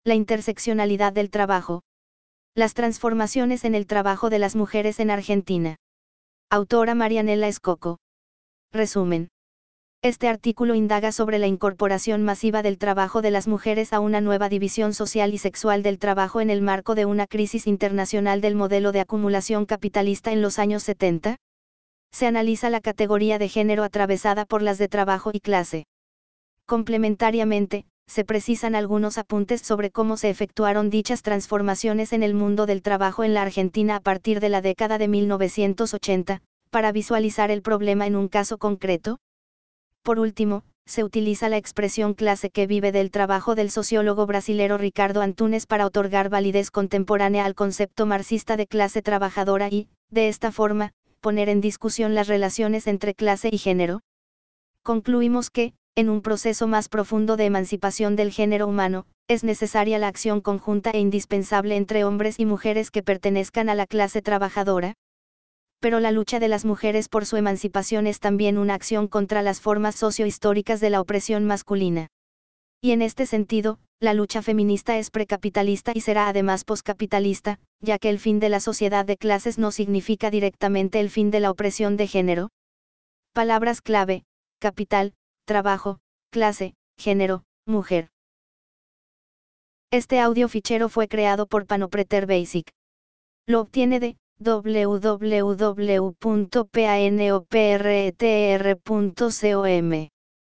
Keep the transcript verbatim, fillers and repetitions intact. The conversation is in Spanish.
La interseccionalidad del trabajo. Las transformaciones en el trabajo de las mujeres en Argentina. Autora Marianela Escoco. Resumen. Este artículo indaga sobre la incorporación masiva del trabajo de las mujeres a una nueva división social y sexual del trabajo en el marco de una crisis internacional del modelo de acumulación capitalista en los años setenta. Se analiza la categoría de género atravesada por las de trabajo y clase. Complementariamente, se precisan algunos apuntes sobre cómo se efectuaron dichas transformaciones en el mundo del trabajo en la Argentina a partir de la década de mil novecientos ochenta, para visualizar el problema en un caso concreto. Por último, se utiliza la expresión clase que vive del trabajo del sociólogo brasilero Ricardo Antunes para otorgar validez contemporánea al concepto marxista de clase trabajadora y, de esta forma, poner en discusión las relaciones entre clase y género. Concluimos que, en un proceso más profundo de emancipación del género humano, es necesaria la acción conjunta e indispensable entre hombres y mujeres que pertenezcan a la clase trabajadora. Pero la lucha de las mujeres por su emancipación es también una acción contra las formas sociohistóricas de la opresión masculina. Y en este sentido, la lucha feminista es precapitalista y será además poscapitalista, ya que el fin de la sociedad de clases no significa directamente el fin de la opresión de género. Palabras clave: capital, trabajo, clase, género, mujer. Este audio fichero fue creado por Panopreter Basic. Lo obtiene de w w w punto panopreter punto com.